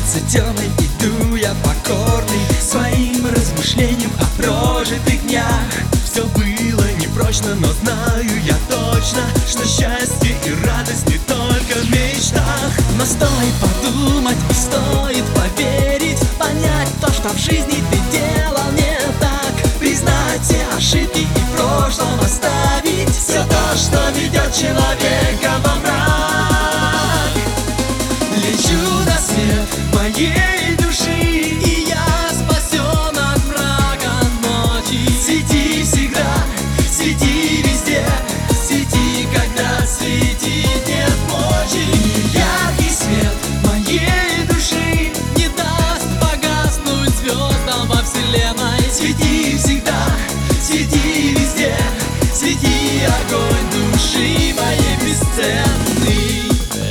улице темной иду я покорный своим размышлениям о прожитых днях. Все было непрочно, но знаю я точно, что счастье и радость не только в мечтах. Но стоит подумать и стоит поверить, понять то, что в жизни ты делал не так, признать все ошибки и в прошлом оставить все то, что ведет человека во мрак. Лечу на свет моей души, и я спасен от мрака ночи. Свети всегда, свети везде, свети, когда светить нет мочи. Яркий свет моей души не даст погаснуть звездам во вселенной. Свети всегда, свети везде, свети, огонь души моей бесценный.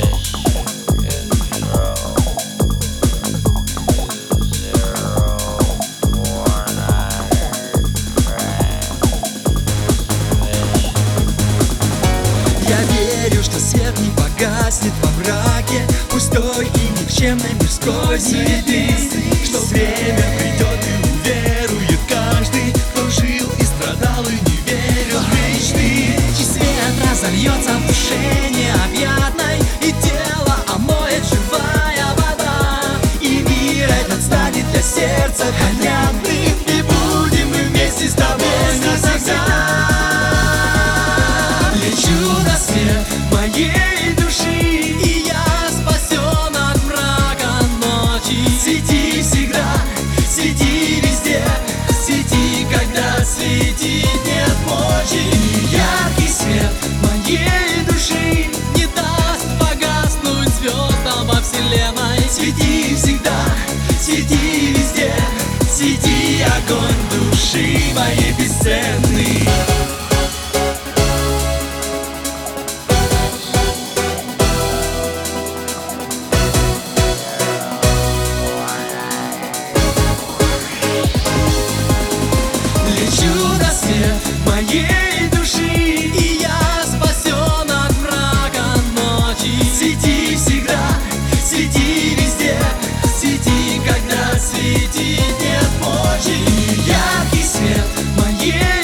Я верю, что свет не погаснет во мраке пустой и никчемной мирской суеты, что время придет и уверует каждый, кто жил и страдал и не верил в мечты. И свет разольется в душе необъятной, и тело омоет живая вода, и мир этот станет для сердца понятным, и будем мы вместе с тобой навсегда. Лечу на свет моей души, и я спасен от мрака ночи. Свети всегда, свети везде, свети, когда светить нет мочи. Яркий свет моей души не даст погаснуть звездам во вселенной. Свети всегда, свети везде, свети, огонь души моей бесценный. Лечу на свет моей души, и я спасен от мрака ночи. Свети всегда, свети везде, свети, когда светить нет мочи. Яркий свет